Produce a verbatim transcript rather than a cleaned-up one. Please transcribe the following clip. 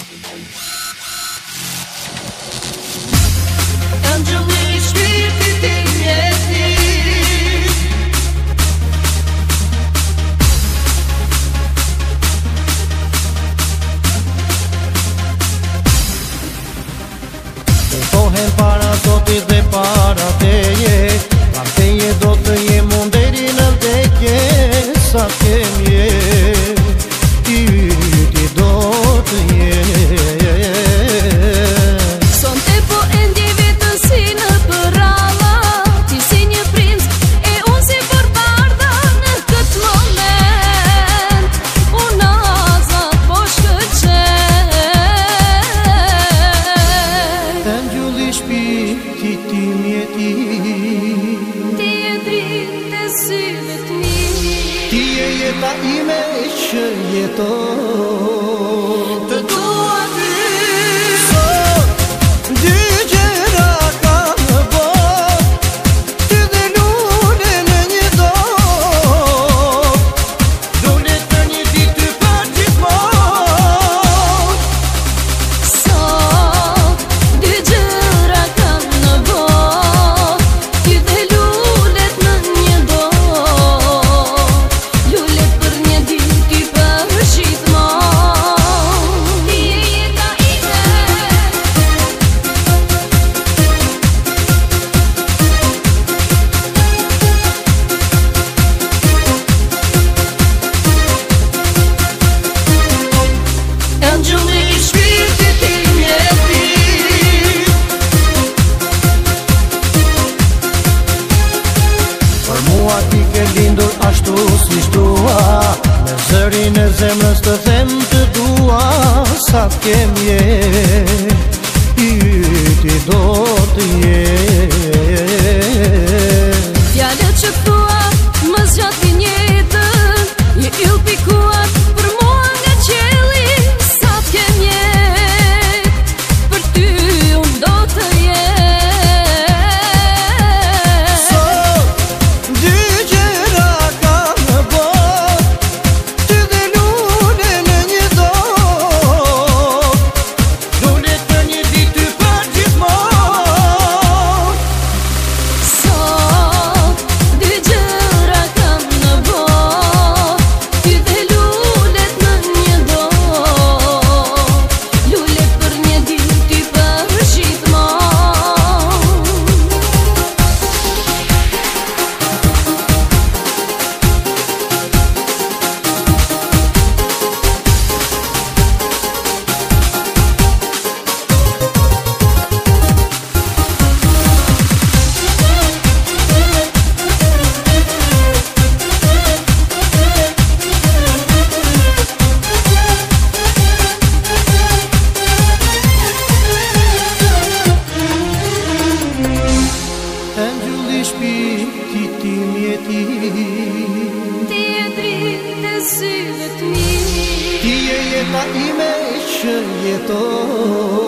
Ëngjëlli shpirtit tim je ti. Kohen para Zotit dhe para teje, pa teje do të jem unë deri në vdekje, sa kem je, ty ti do të je. Sonte po e ndjej vetën si në përralla, ti si një princ e unë si barbardha në këtë moment, unë azat po shkëlqen. Ëngjëlli shpirtit tim je ti. Ti je dritë e syve t'mi. Ti je jeta ime që jeton. Të dua ty. Sot dy gjëra kam në botë, ty dhe lule në një dot. Lulet në një ditë ty për gjithmonë. Sot dy gjëra kam në botë, ty dhe lulet në një dot. Lulet për një ditë, ty për gjithmonë. Ti je jeta ime. Ëngjëlli i shpirtit tim je ti. Për mua ti ke lindur ashtu si shtua, me zërin e zemrës të them të dua, sa kem je, ty ti do të je. Fjalët që thua më zgjatin jetën, je yll pikuar për mua nga qielli, sa t'kem jetë, për ty unë do të jetë. Sot dy gjëra kam në botë, ty dhe lule në një dot. Lulet në një ditë ty për gjithmonë. Sot dy gjëra kam në botë, ty dhe lulet në një dot. Lulet për një ditë, ty për gjithmonë. Ëngjëlli shpirtit tim je ti. Ti je dritë e syve t'mi. Ti je jeta ime që jeton.